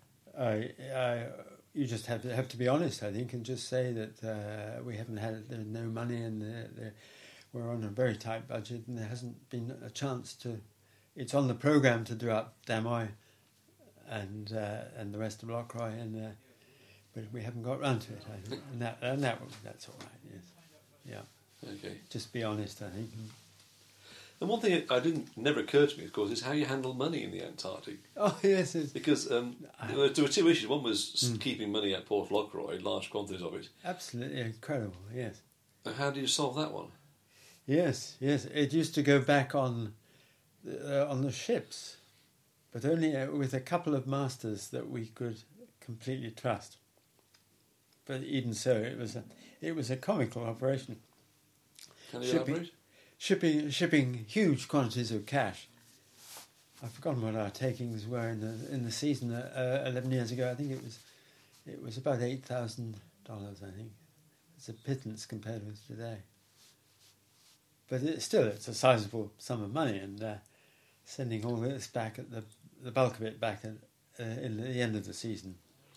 You just have to be honest, I think, and just say that we haven't there's no money, and we're on a very tight budget, and there hasn't been a chance to. It's on the programme to do up Damoy and the rest of Lockroy, but we haven't got round to it, I think. That's all right, yes. Yeah. Okay. Just be honest, I think. And one thing that never occurred to me, of course, is how you handle money in the Antarctic. Oh, yes. Because there were two issues. One was keeping money at Port Lockroy, large quantities of it. Absolutely incredible, yes. And how do you solve that one? Yes. It used to go back on the ships, but only with a couple of masters that we could completely trust. But even so, it was a comical operation. Can you elaborate? Shipping huge quantities of cash. I've forgotten what our takings were in the season 11 years ago. I think it was about $8,000. I think it's a pittance compared with today. But it's a sizable sum of money, and sending all this back at the bulk of it back in the end of the season.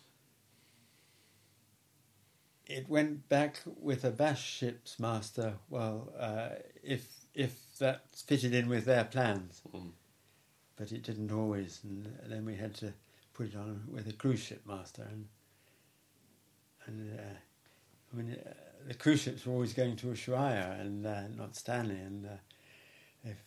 It went back with a Bash ship's master. Well, if that fitted in with their plans, but it didn't always, and then we had to put it on with a cruise ship master, and the cruise ships were always going to Ushuaia and not Stanley, and if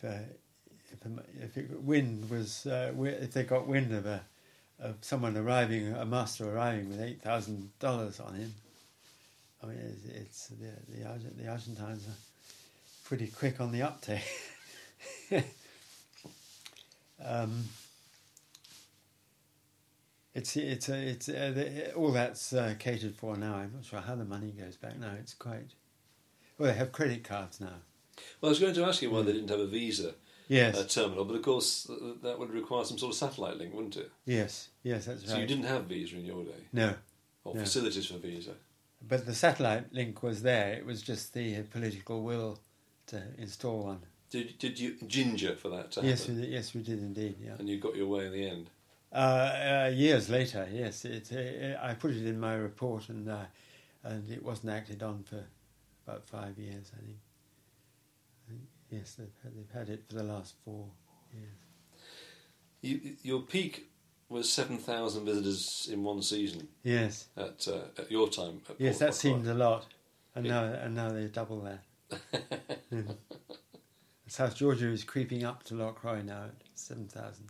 they got wind of someone arriving, a master arriving with $8,000 on him. I mean, the Argentines are pretty quick on the uptake. All that's catered for now. I'm not sure how the money goes back now. It's quite well. They have credit cards now. Well, I was going to ask you why they didn't have a Visa Yes. terminal, but of course that would require some sort of satellite link, wouldn't it? Yes, that's right. So you didn't have Visa in your day, No. or No. facilities for Visa. But the satellite link was there. It was just the political will to install one. Did you ginger for that to happen? Yes, we did indeed. Yeah. And you got your way in the end. Years later, yes, I put it in my report, and it wasn't acted on for about 5 years, I think. Yes, they've had it for the last 4 years. Your peak was 7,000 visitors in one season. Yes. At your time. At Yes, Port that Lockroy. seemed a lot, and now they double that. South Georgia is creeping up to Lockroy now at 7,000.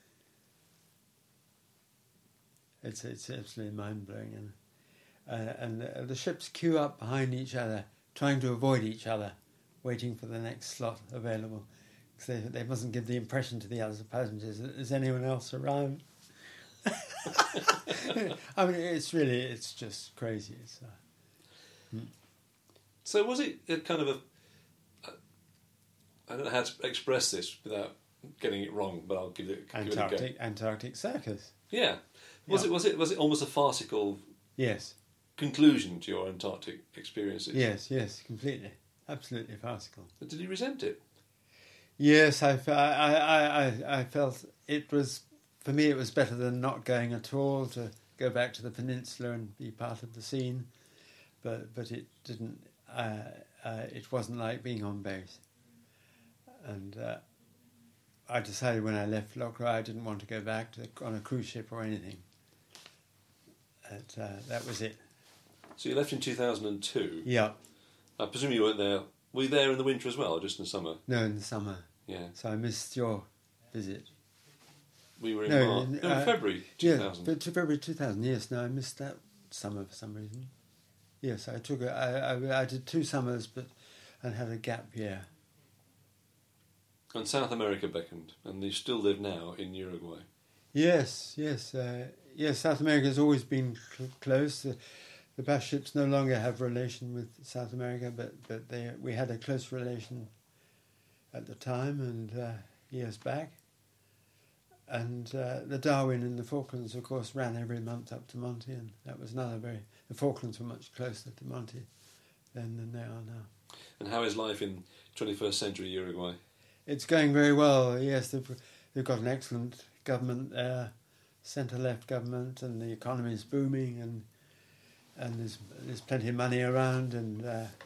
It's absolutely mind blowing, and the ships queue up behind each other, trying to avoid each other, waiting for the next slot available, because they mustn't give the impression to the other passengers that there's anyone else around. I mean, it's just crazy. So was it a kind of a... I don't know how to express this without getting it wrong, but I'll give it a go. Antarctic circus. Yeah. Was it almost a farcical Yes. conclusion to your Antarctic experiences? Yes, completely. Absolutely farcical. But did you resent it? Yes, I felt it was, for me, it was better than not going at all, to go back to the peninsula and be part of the scene. But it didn't, it wasn't like being on base. And I decided when I left Lockroy I didn't want to go back on a cruise ship or anything. That was it. So you left in 2002. Yeah. I presume you weren't there. Were you there in the winter as well, or just in the summer? No, in the summer. Yeah. So I missed your visit. We were in February 2000. Yeah, February 2000, yes. No, I missed that summer for some reason. Yes, I took I did 2 summers and had a gap year. And South America beckoned, and you still live now in Uruguay. Yes. South America has always been close. The Bash ships no longer have relation with South America, but we had a close relation at the time and years back. And the Darwin and the Falklands, of course, ran every month up to Monty, and that was the Falklands were much closer to Monty then than they are now. And how is life in 21st century Uruguay? It's going very well, yes. They've got an excellent government there, centre-left government, and the economy is booming, and there's plenty of money around, and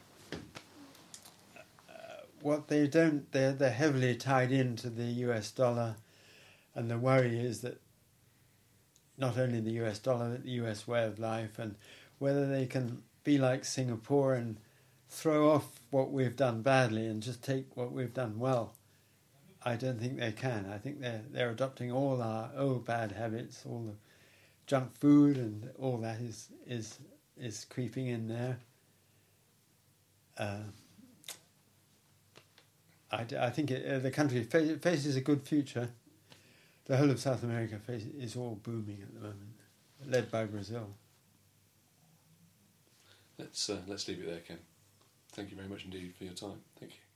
what they don't, they're heavily tied into the US dollar, and the worry is that not only the US dollar, but the US way of life, and whether they can be like Singapore and throw off what we've done badly and just take what we've done well. I don't think they can. I think they're adopting all our old bad habits, all the junk food and all that is creeping in there. I think the country faces a good future. The whole of South America is all booming at the moment, led by Brazil. Let's leave it there, Ken. Thank you very much indeed for your time. Thank you.